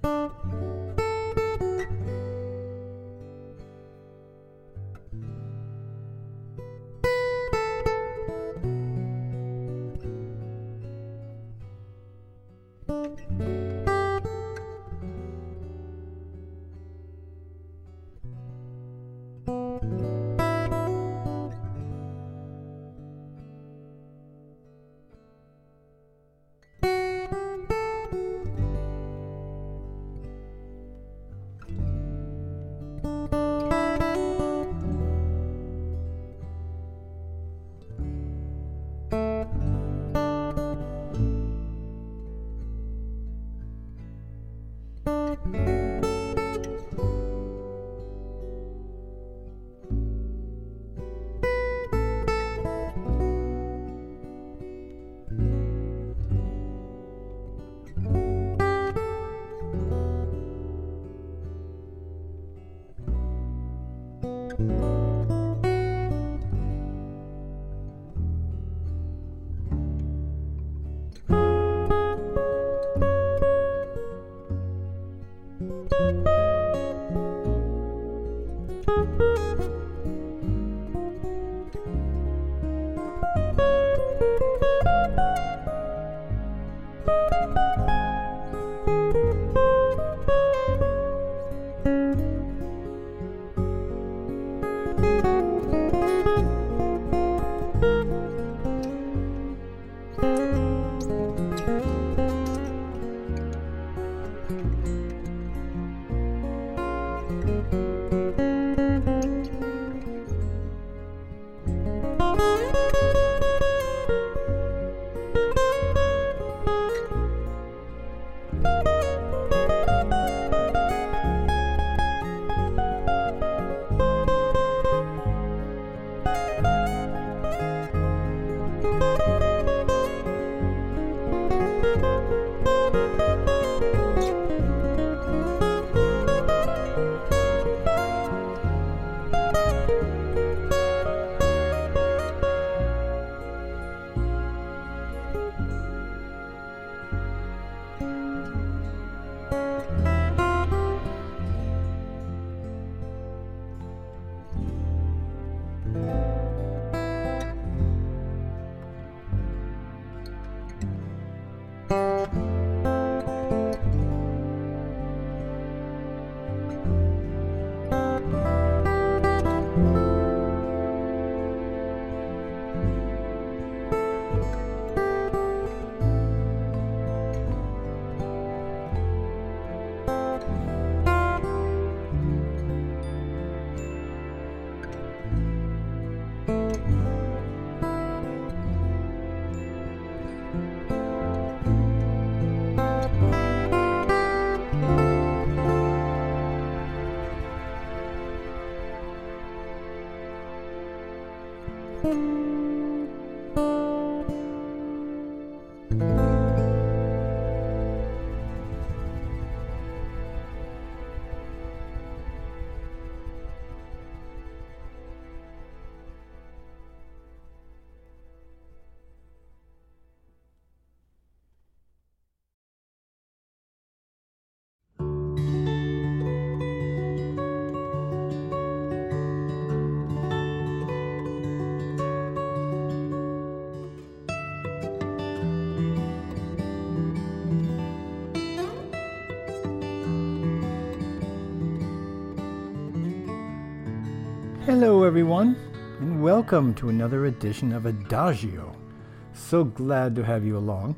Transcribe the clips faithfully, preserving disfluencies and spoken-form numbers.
Hello everyone, and welcome to another edition of Adagio. So glad to have you along.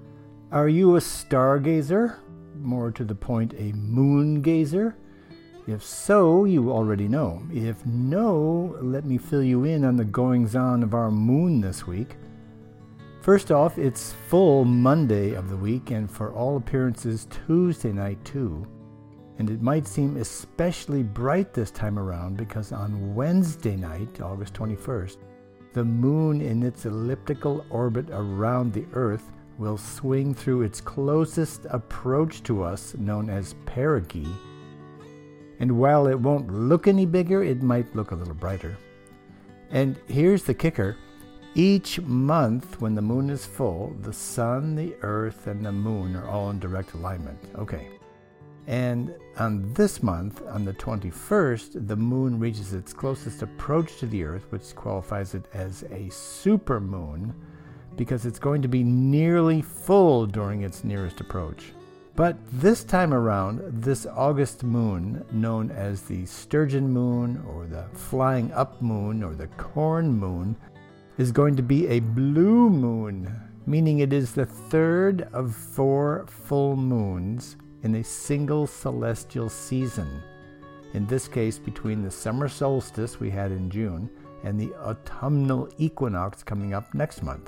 Are you a stargazer? More to the point, a moon gazer? If so, you already know. If no, let me fill you in on the goings-on of our moon this week. First off, it's full Monday of the week, and for all appearances Tuesday night too. And it might seem especially bright this time around because on Wednesday night, August twenty-first, the moon in its elliptical orbit around the Earth will swing through its closest approach to us, known as perigee. And while it won't look any bigger, it might look a little brighter. And here's the kicker. Each month when the moon is full, the sun, the Earth, and the moon are all in direct alignment. Okay. And on this month, on the twenty-first, the moon reaches its closest approach to the Earth, which qualifies it as a supermoon, because it's going to be nearly full during its nearest approach. But this time around, this August moon, known as the Sturgeon moon, or the Flying Up moon, or the Corn moon, is going to be a blue moon, meaning it is the third of four full moons in a single celestial season. In this case, between the summer solstice we had in June and the autumnal equinox coming up next month.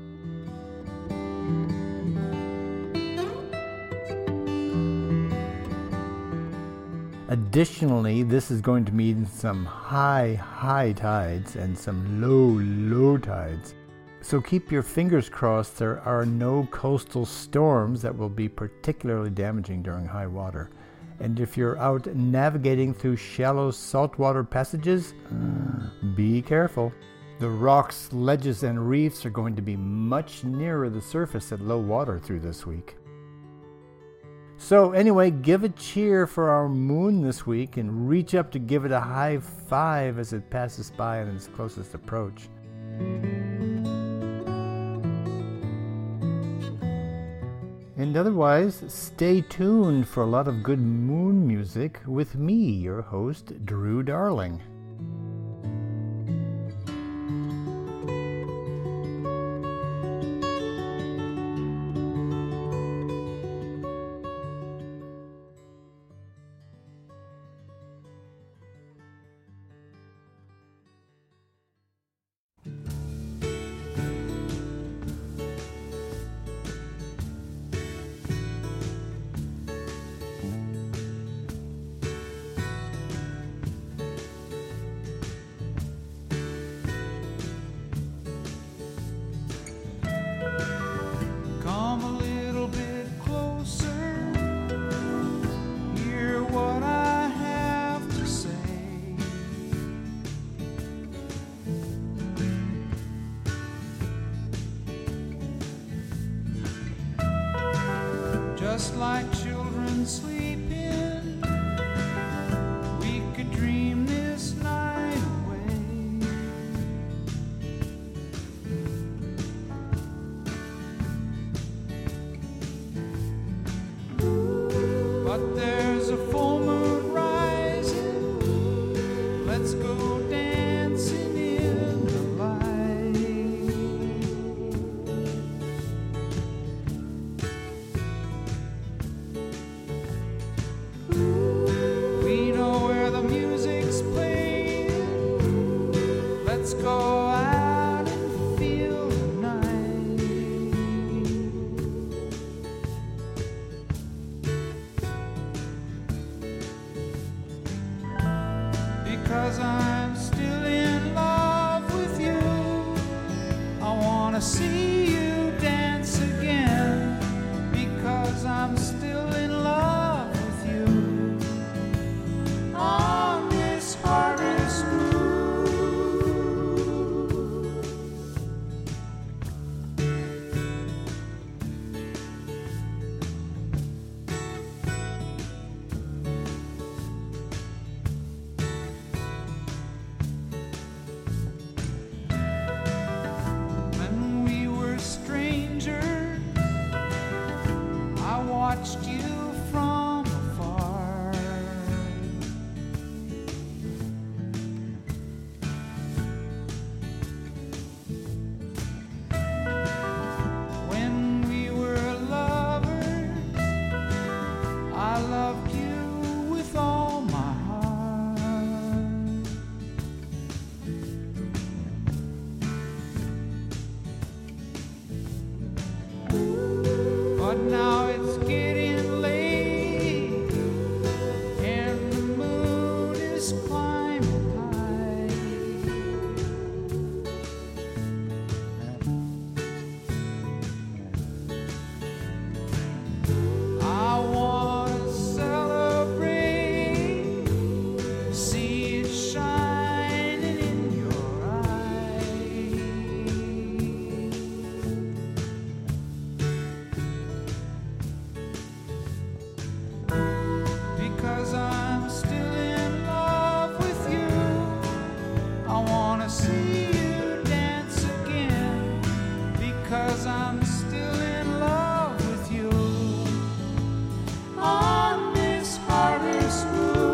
Additionally, this is going to mean some high, high tides and some low, low tides. So keep your fingers crossed there are no coastal storms that will be particularly damaging during high water. And if you're out navigating through shallow saltwater passages, be careful. The rocks, ledges, and reefs are going to be much nearer the surface at low water through this week. So anyway, give a cheer for our moon this week and reach up to give it a high five as it passes by on its closest approach. And otherwise, stay tuned for a lot of good moon music with me, your host, Drew Darling. Just like children sleeping, we could dream this night away. But there's a full moon rising, let's go dancing in the light. Let's go out and feel the night. Because I'm still in love with you, I wanna see you dance again. Because I'm still in love with you on this harvest moon. Watched you from afar. When we were lovers, I loved you with all my heart. But now it's getting late and the moon is climbing high. I want to celebrate, see it shining in your eyes. I'm still in love with you on this harvest moon.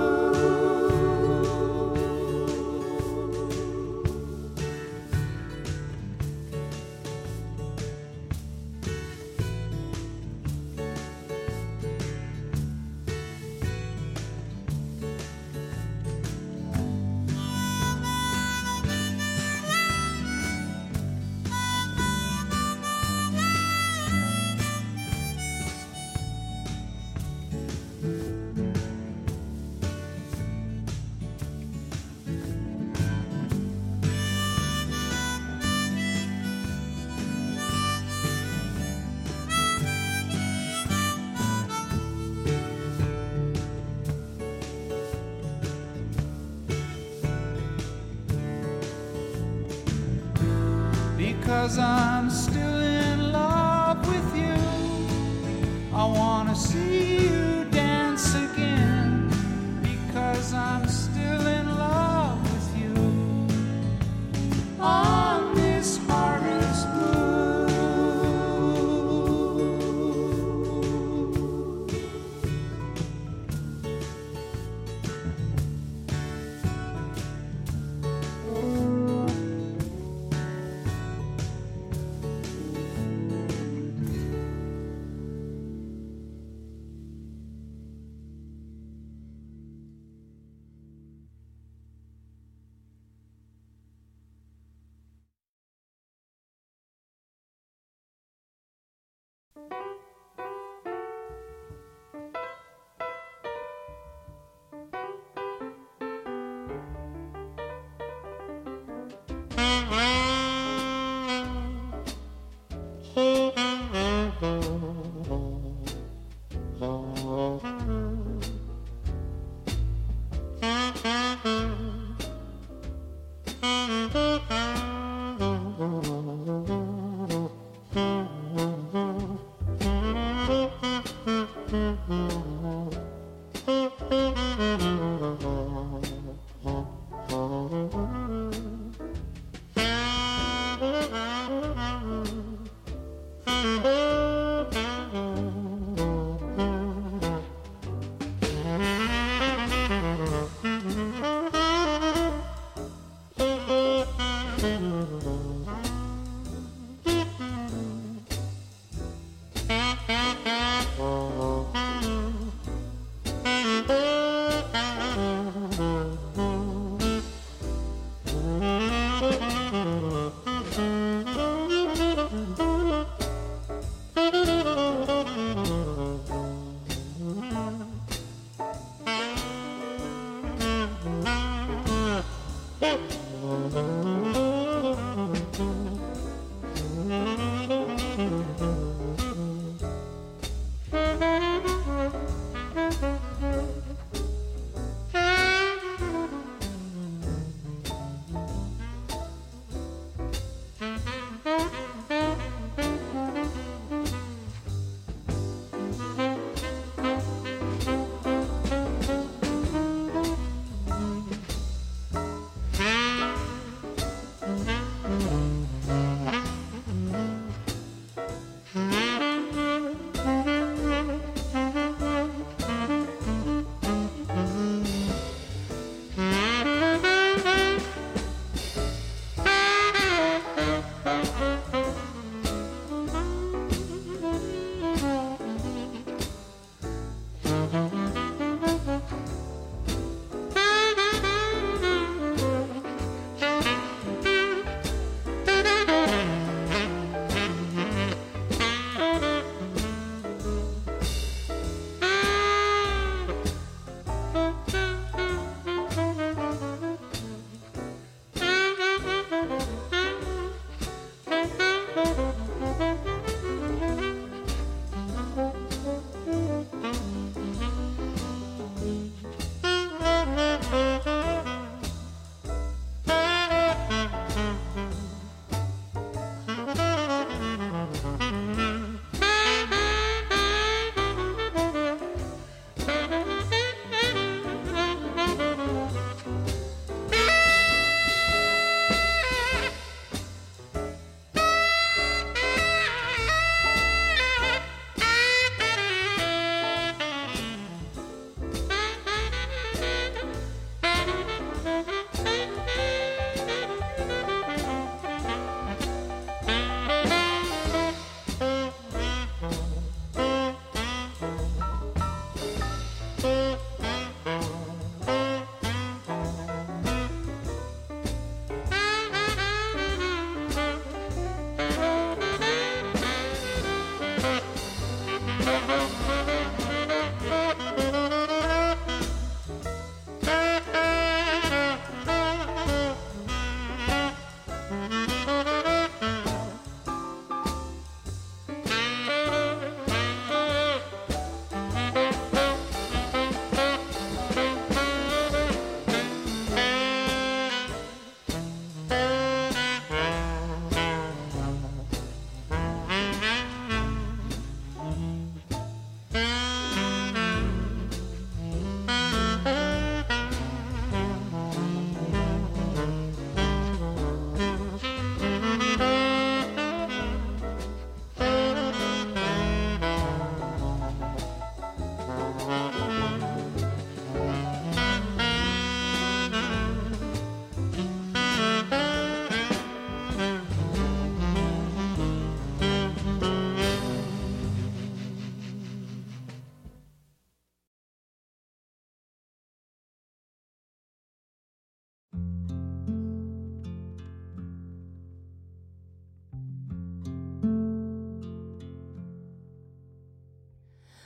Because I'm still in love with you, I wanna see you dance again. Because I'm still in love with you on this harvest moon.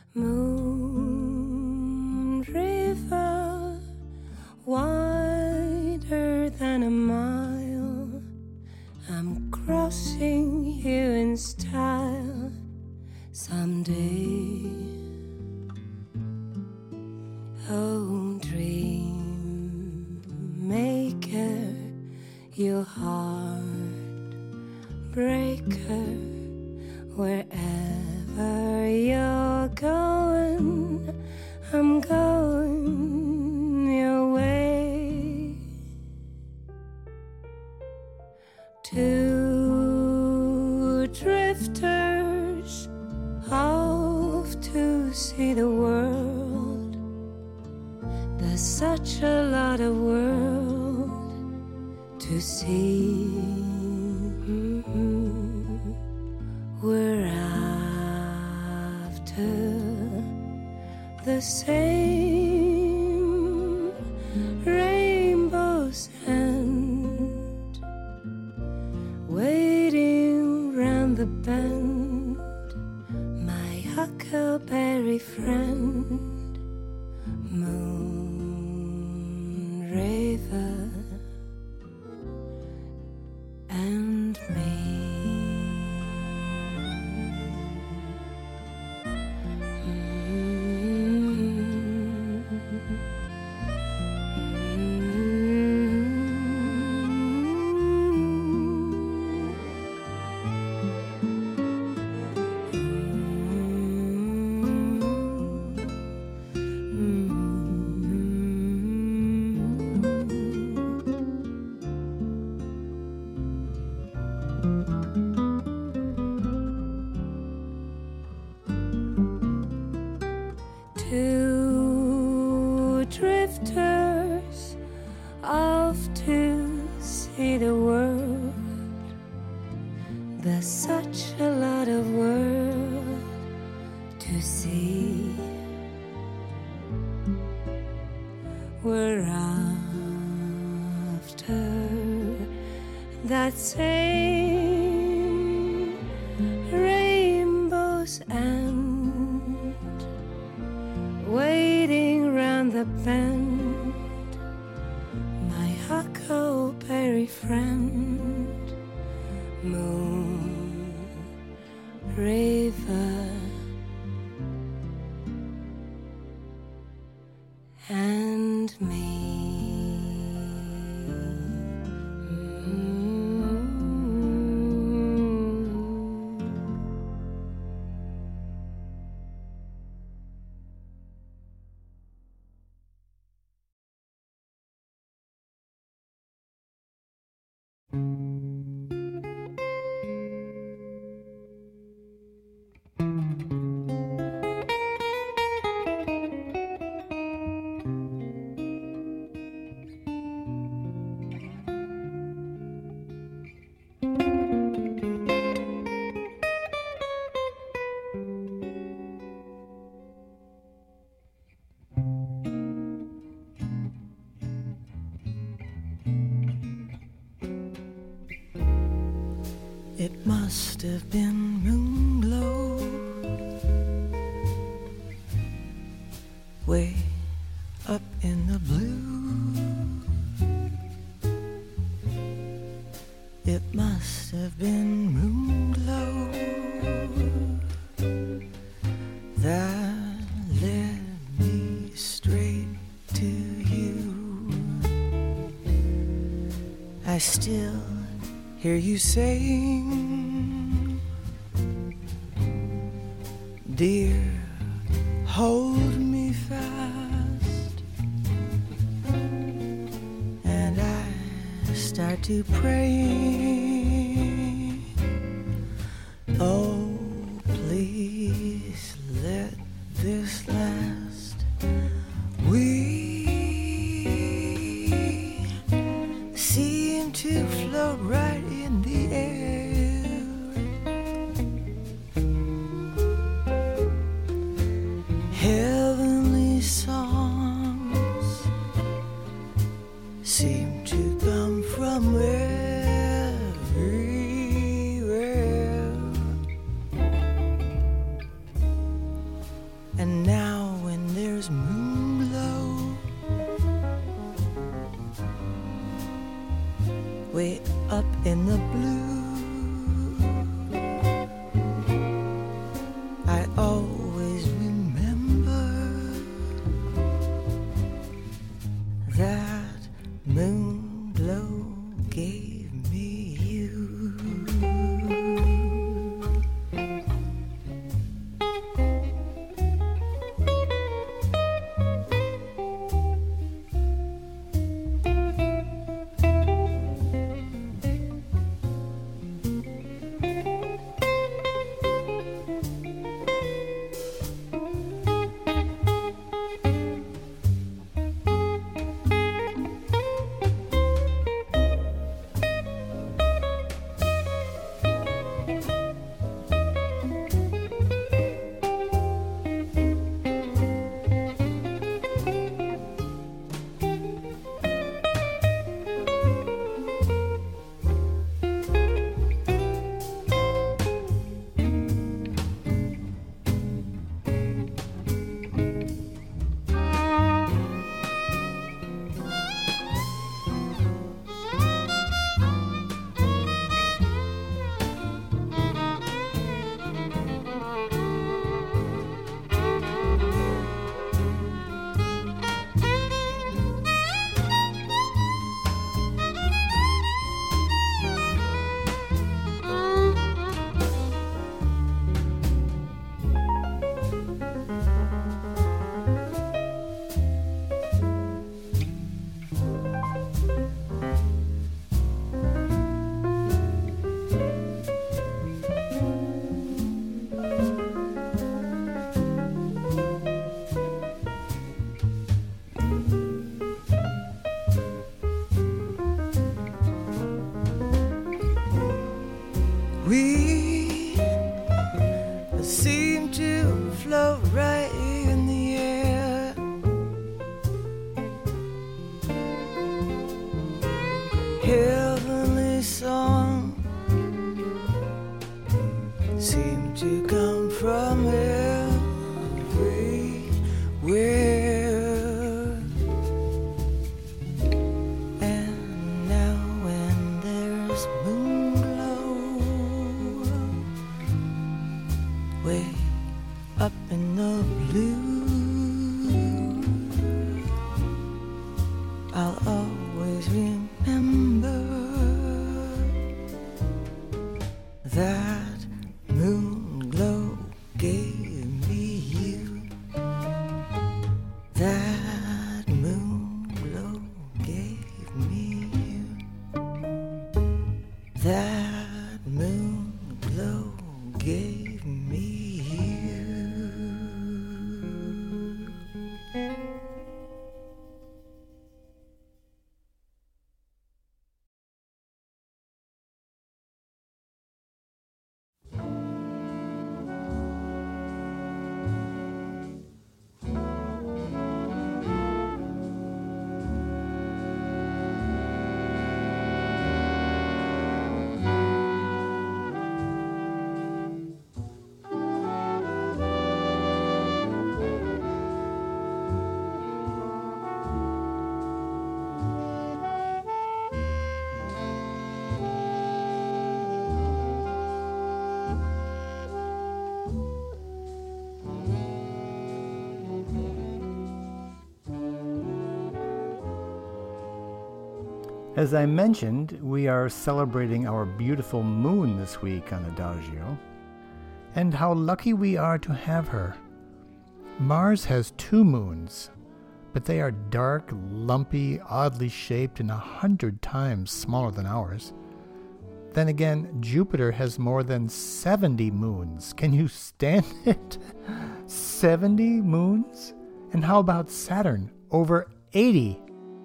Moon River, wider than a mile, I'm crossing you in style someday. Oh, dream maker, you heart breaker, wherever you're going, I'm going your way. Two drifters off to see the world. There's such a lot of world to see. Mm-hmm. We're after the same rainbow's end, waiting round the bend, my huckleberry friend. Moon River and me. Two drifters off to see the world. There's such a lot of world to see. We're after that same rainbow's end, waiting round the bend, my huckleberry friend. Moon River and me. It must have been moon glow way up in the blue. It must have been moon glow that led me straight to you. I still hear you saying, dear, hold me fast. And I start to pray, oh, please let this last. We seem to float right in the air, heavenly songs seem to come from everywhere. in the blue. I always remember that moon glow gave me you. We seem to float right in the air. Heavenly song seem to come from everywhere. And now when there's moon way up in the blue, I'll always remember that moon glow gave me you. That moon glow gave me you. That moon glow gave me you. As I mentioned, we are celebrating our beautiful moon this week on Adagio, and how lucky we are to have her. Mars has two moons, but they are dark, lumpy, oddly shaped, and a hundred times smaller than ours. Then again, Jupiter has more than seventy moons. Can you stand it? seventy moons? And how about Saturn? Over eighty.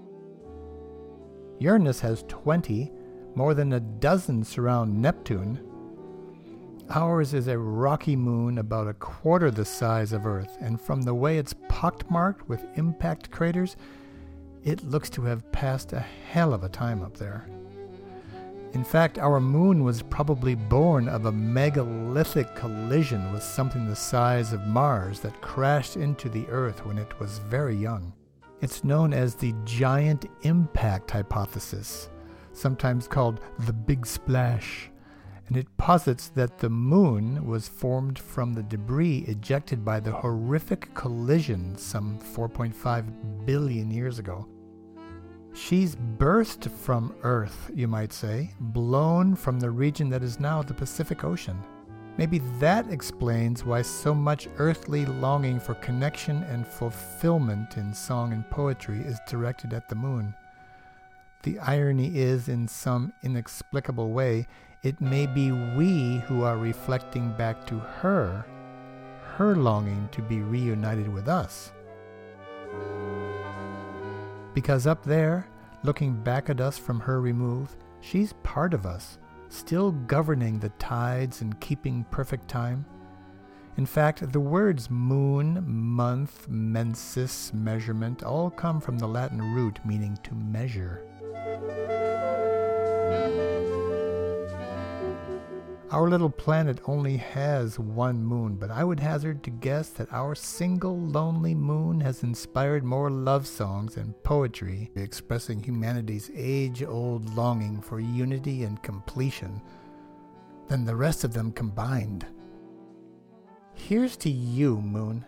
Uranus has twenty, more than a dozen surround Neptune. Ours is a rocky moon about a quarter the size of Earth, and from the way it's pockmarked with impact craters, it looks to have passed a hell of a time up there. In fact, our moon was probably born of a megalithic collision with something the size of Mars that crashed into the Earth when it was very young. It's known as the giant impact hypothesis. sometimes called the Big Splash, and it posits that the moon was formed from the debris ejected by the horrific collision some four point five billion years ago. She's burst from Earth, you might say, blown from the region that is now the Pacific Ocean. Maybe that explains why so much earthly longing for connection and fulfillment in song and poetry is directed at the moon. The irony is, in some inexplicable way, it may be we who are reflecting back to her, her longing to be reunited with us. Because up there, looking back at us from her remove, she's part of us, still governing the tides and keeping perfect time. In fact, the words moon, month, mensis, measurement all come from the Latin root meaning to measure. Our little planet only has one moon, but I would hazard to guess that our single lonely moon has inspired more love songs and poetry expressing humanity's age-old longing for unity and completion than the rest of them combined. Here's to you, moon.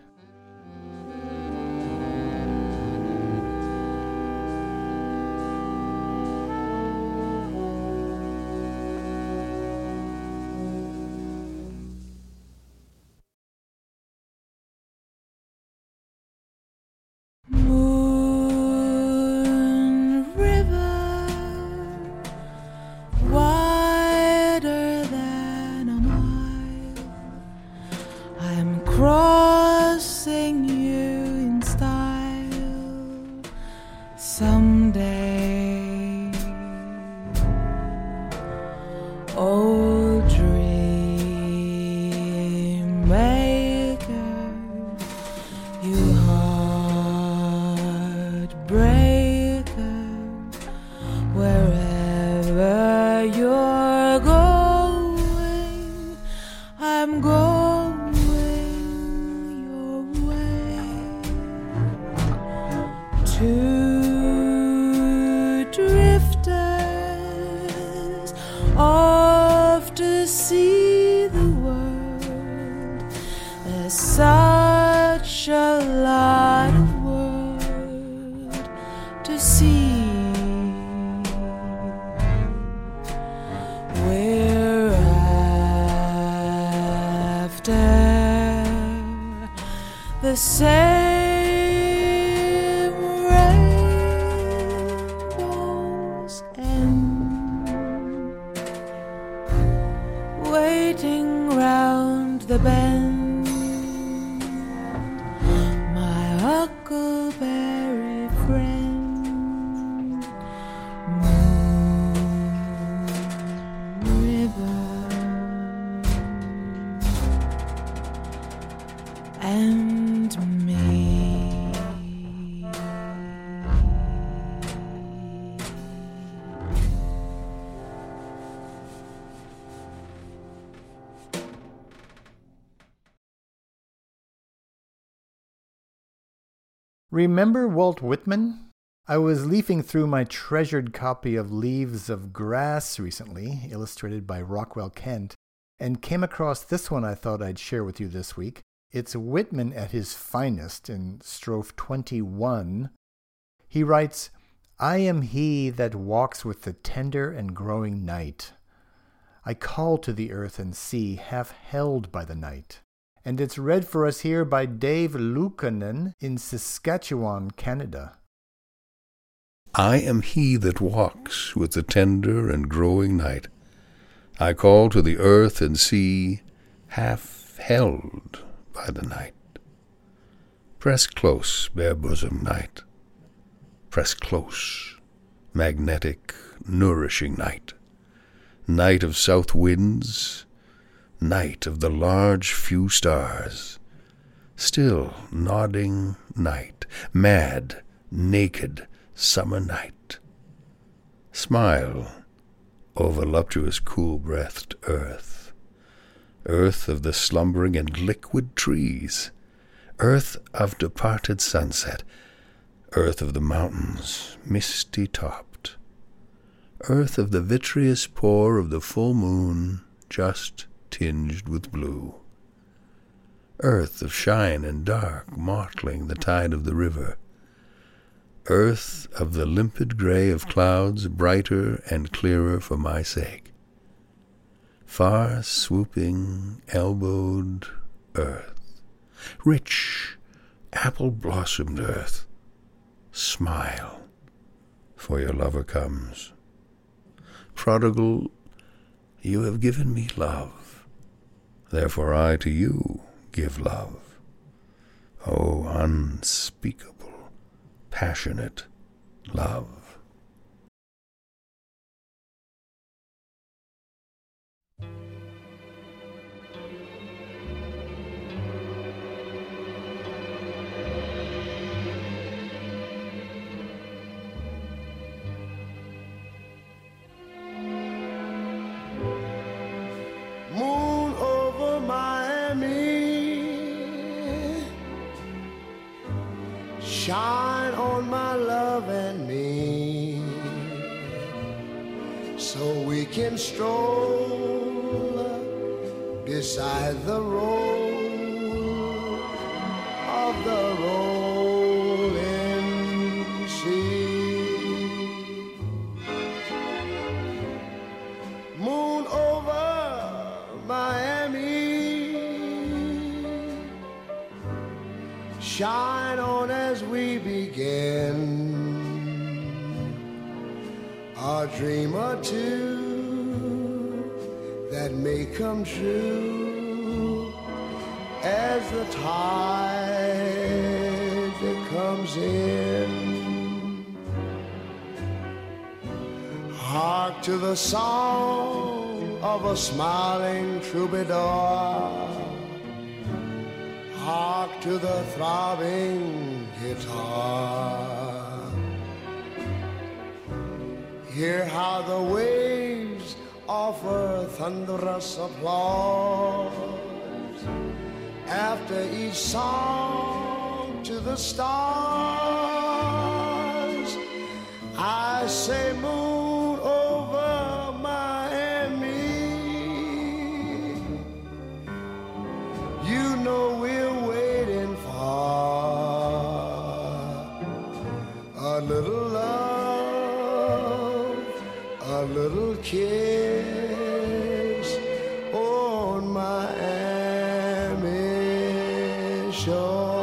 Crossing you in style someday. Old dream maker, you heartbreaker, wherever you're going, I'm going two drifters off to see the world. There's such a lot of world to see. We're after the same waiting round the bend, my huckleberry friend, Moon River, and me. Remember Walt Whitman? I was leafing through my treasured copy of Leaves of Grass recently, illustrated by Rockwell Kent, and came across this one I thought I'd share with you this week. It's Whitman at his finest in strophe twenty-one. He writes, "I am he that walks with the tender and growing night. I call to the earth and sea, half held by the night." And it's read for us here by Dave Luukkonen in Saskatchewan, Canada. I am he that walks with the tender and growing night. I call to the earth and sea, half held by the night. Press close, bare bosom night. Press close, magnetic, nourishing night. Night of south winds, night of the large few stars, still nodding night, mad, naked summer night. Smile, O voluptuous cool-breathed earth, earth of the slumbering and liquid trees, earth of departed sunset, earth of the mountains misty-topped, earth of the vitreous pour of the full moon just tinged with blue, earth of shine and dark mottling the tide of the river, earth of the limpid gray of clouds brighter and clearer for my sake, far swooping elbowed earth, rich apple-blossomed earth, smile, for your lover comes. Prodigal, you have given me love, therefore I to you give love. Oh, unspeakable, passionate love. Moon over Miami, shine on my love and me, so we can stroll beside the road of the rolling sea. Moon over Miami, shine on as we begin a dream or two that may come true as the tide comes in. Hark to the song of a smiling troubadour, hark to the throbbing guitar. Hear how the waves offer thunderous applause after each song to the stars. I say moon over Miami, you know we're waiting for a little love, a little kiss on Miami shore.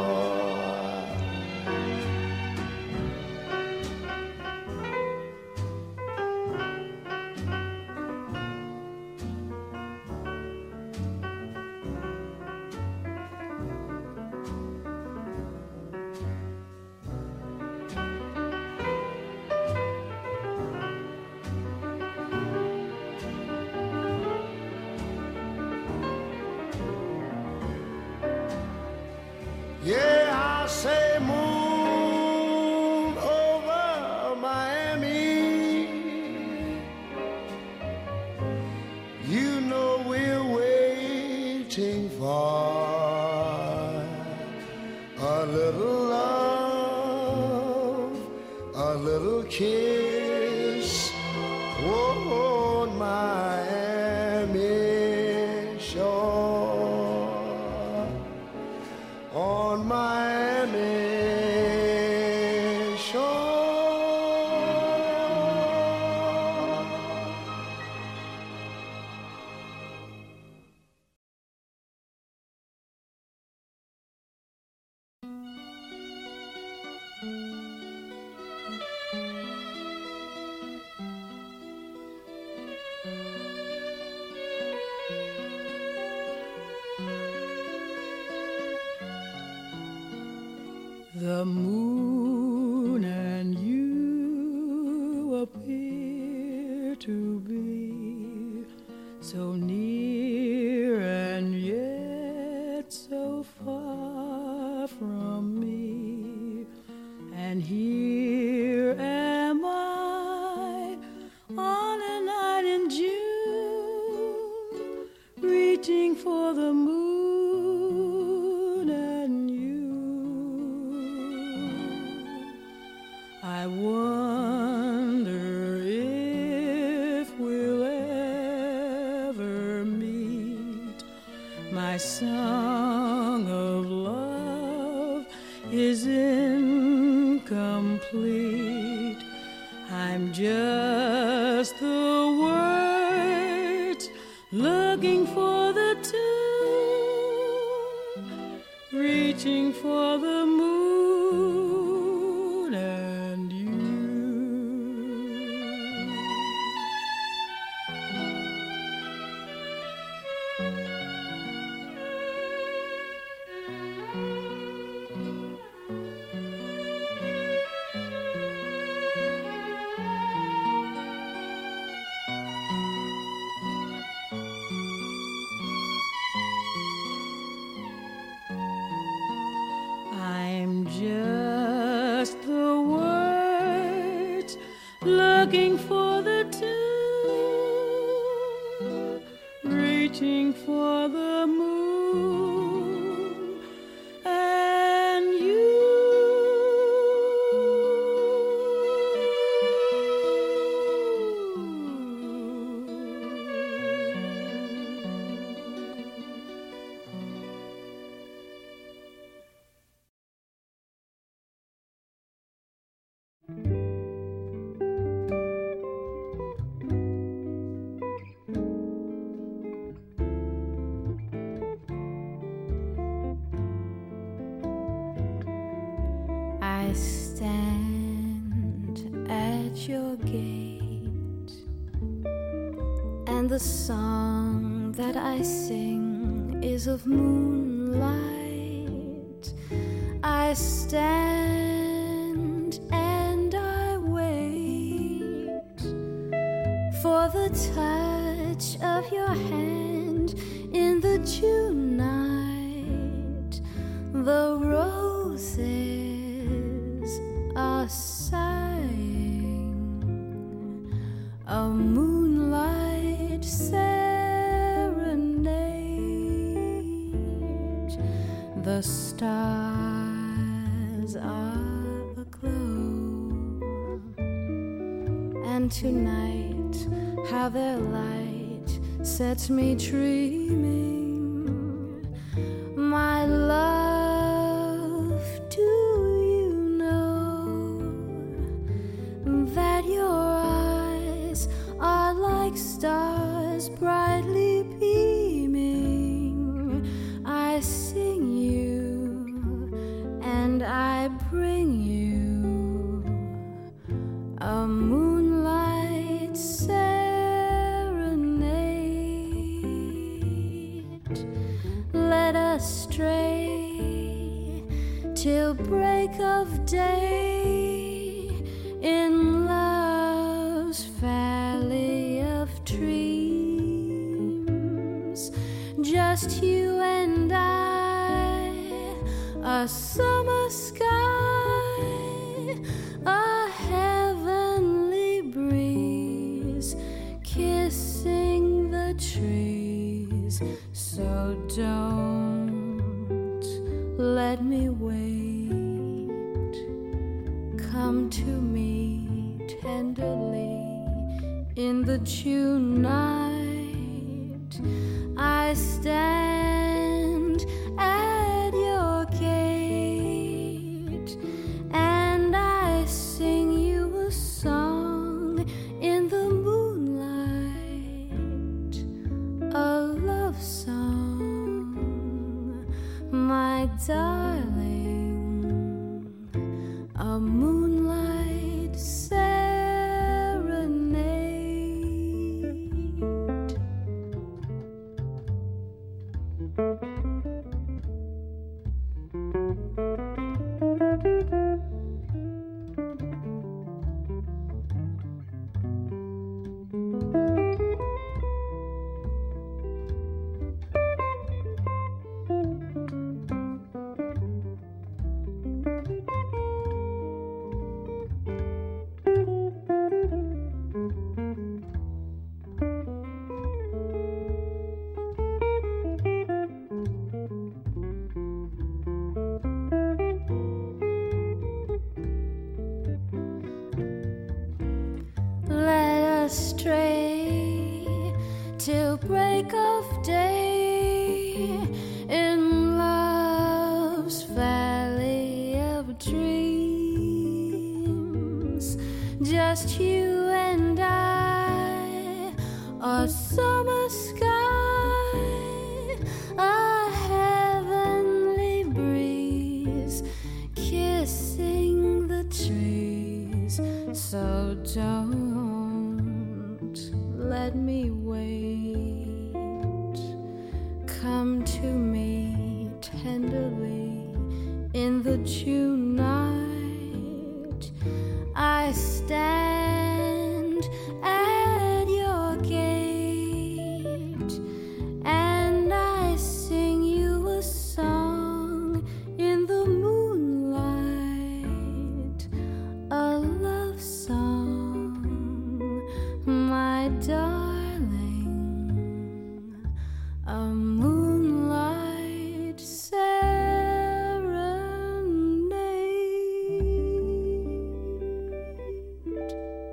Yeah, I say moon over Miami, you know we're waiting for a little love, a little kiss on Miami shore, on Miami shore. The moon and you appear to be so near and yet so far from me. And here am I on a night in June, reaching for the moon and you. I wonder if song of love is incomplete. I'm just the words looking for the tune, reaching for the moon and you. I'm just the words looking for the tune, reaching for the moon and you. I stand at your gate, and the song that I sing is of moonlight. I stand and I wait for the touch of your hand in the June night. The roses are sighing a moonlight serenade. The stars are aglow, and tonight how their light sets me dreaming. My love, do you know that your eyes are like stars brightly beaming? I sing you and I bring you a moonlight serenade. Let us stray till break of day in love's valley of dreams. Just you and I, a summer sky, a heavenly breeze kissing the trees. So don't let me wait. Come to me tenderly in the June night. I stand at your gate and I sing you a song in the moonlight, a love song, my darling, a moonlight serenade. just you and I, a summer sky, a heavenly breeze kissing the trees. So don't let me wait. Come to me tenderly in the June night. I stand at your gate and I sing you a song in the moonlight, a love song, my darling, a moonlight serenade.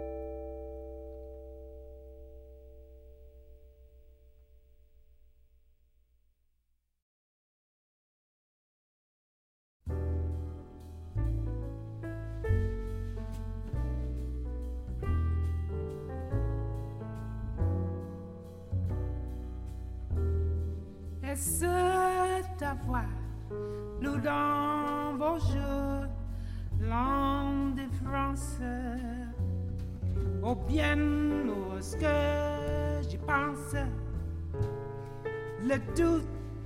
Est-ce ta voix, nous dans vos jeux, langue de France, ou bien lorsque j'y pense, le doute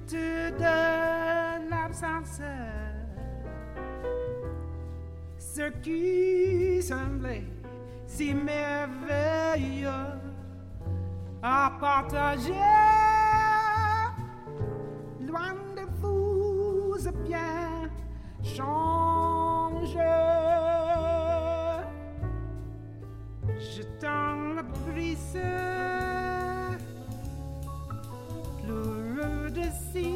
de l'absence, ce qui semblait si merveilleux à partager. Loin de vous, bien change. Je t'en brise, pleureux de si.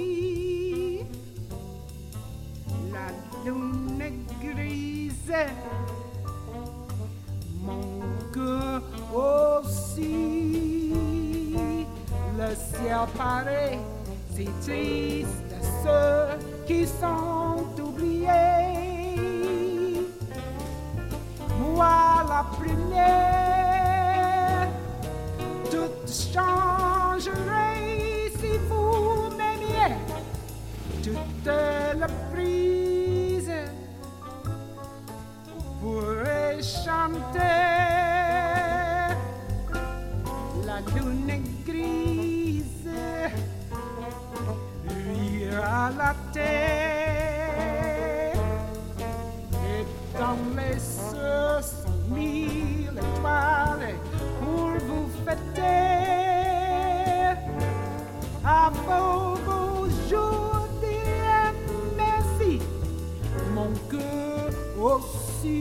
La lune est grise, mon cœur aussi. Le ciel paraît si triste à ceux qui sont oubliés. Moi la première, tout changerait si vous m'aimiez. Toute la prise pourrait chanter. La lune est grise, à la terre, et dans les cieux sont mille étoiles pour vous fêter. À vos beaux jours, direz merci, mon cœur aussi.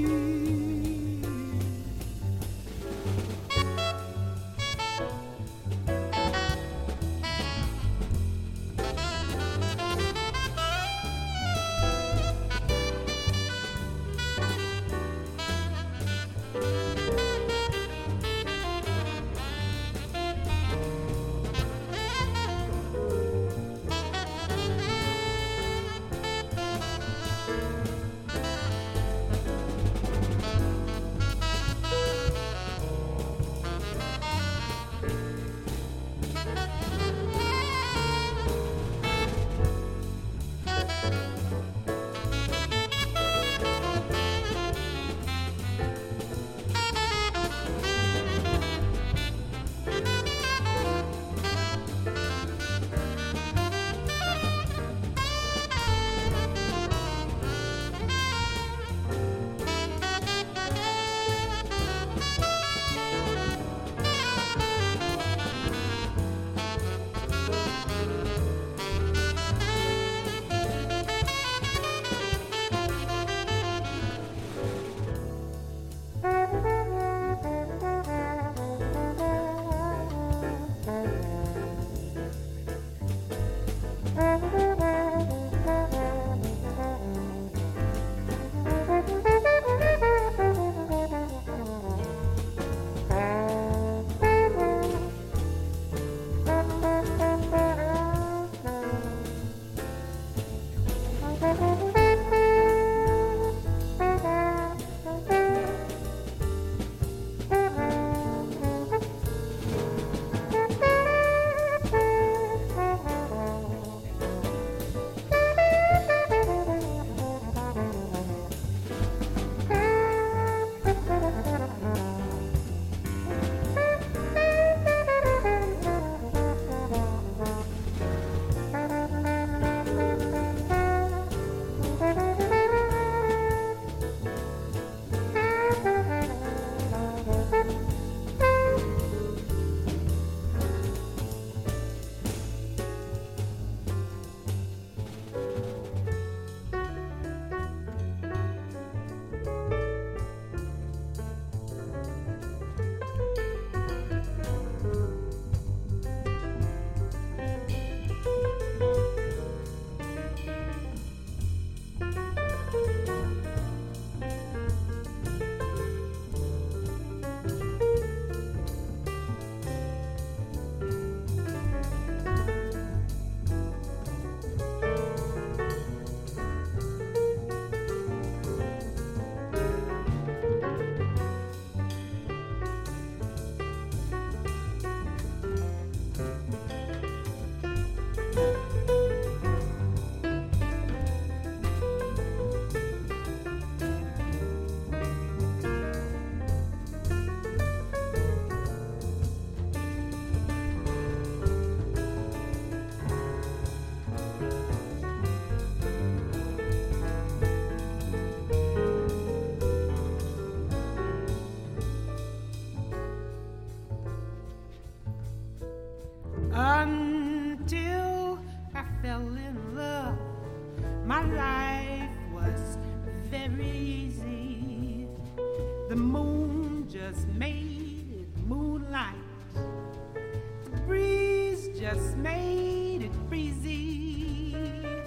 my life was very easy. The moon just made it moonlight. The breeze just made it breezy.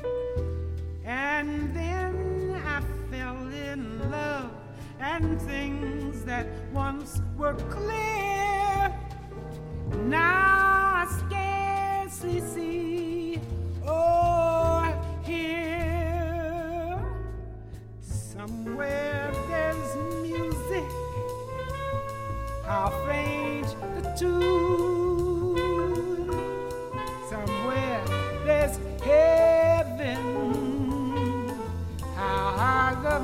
And then I fell in love, and things that once were clear now I scarcely see or hear. Somewhere there's music, how faint the tune. Somewhere there's heaven, how high the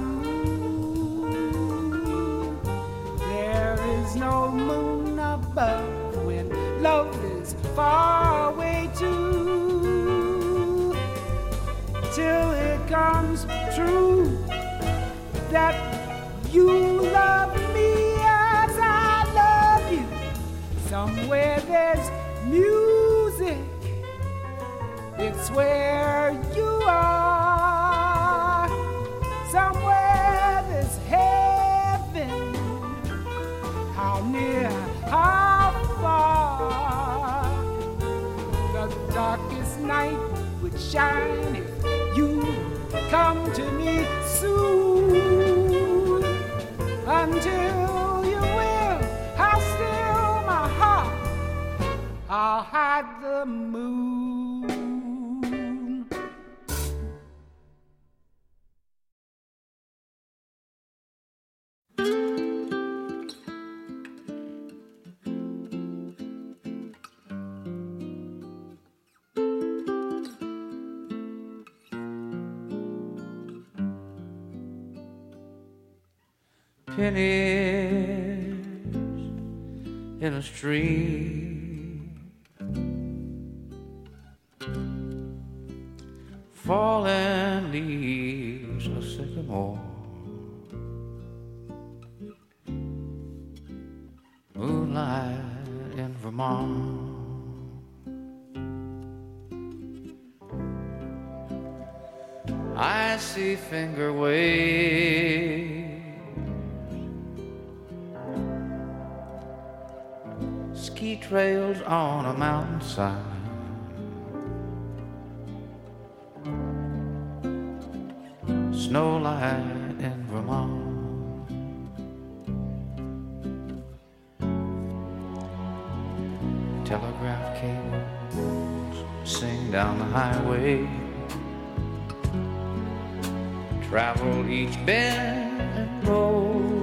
moon. There is no moon above when love is far away too, till it comes true that you love me as I love you. Somewhere there's music, it's where you are. Somewhere there's heaven, how near, how far. The darkest night would shine if you come to me soon. Until you will, I'll still my heart, I'll hide the moon. Pennies in a street, fallen leaves of sycamore, moonlight in Vermont. I see finger waves, ski trails on a mountainside, snowlight in Vermont. Telegraph cables sing down the highway, travel each bend and road.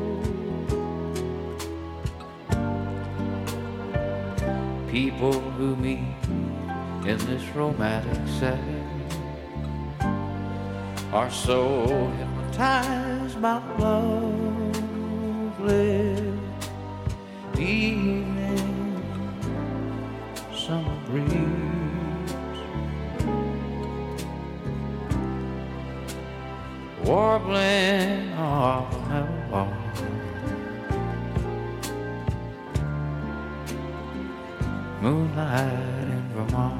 People who meet in this romantic setting are so hypnotized by lovely evening, summer breeze, warbling of a meadowlark, moonlight in Vermont.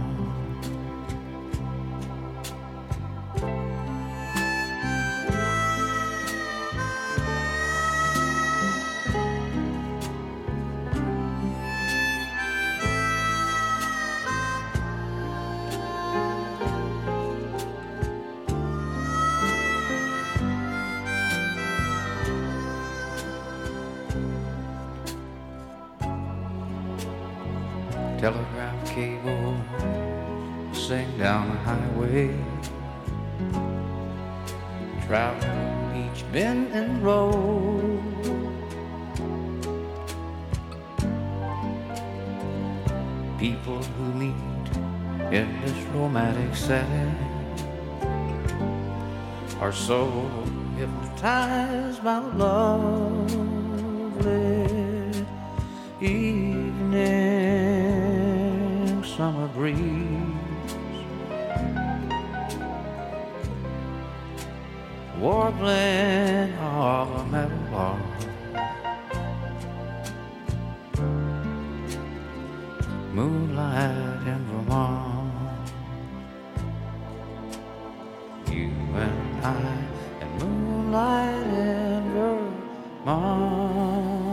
Telegraph cable sing down the highway, travel each bend and road. People who meet in this romantic setting are so hypnotized by lovely evening, summer breeze, warbling of a meadowlark, moonlight in Vermont. You high and moonlight in Vermont.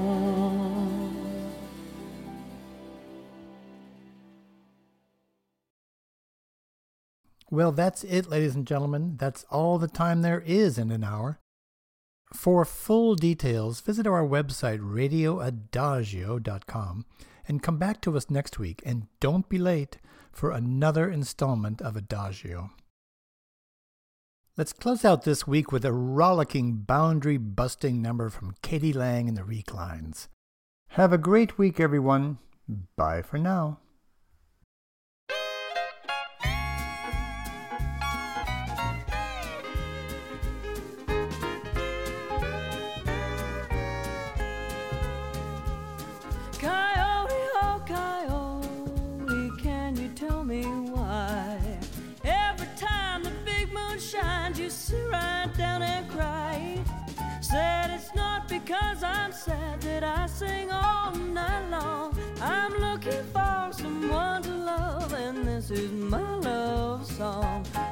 Well, that's it, ladies and gentlemen. That's all the time there is in an hour. For full details, visit our website, radio adagio dot com, and come back to us next week. And don't be late for another installment of Adagio. Let's close out this week with a rollicking, boundary-busting number from Katie Lang and the Reclines. Have a great week, everyone. Bye for now. Right down and cry. Said it's not because I'm sad that I sing all night long. I'm looking for someone to love, and this is my love song.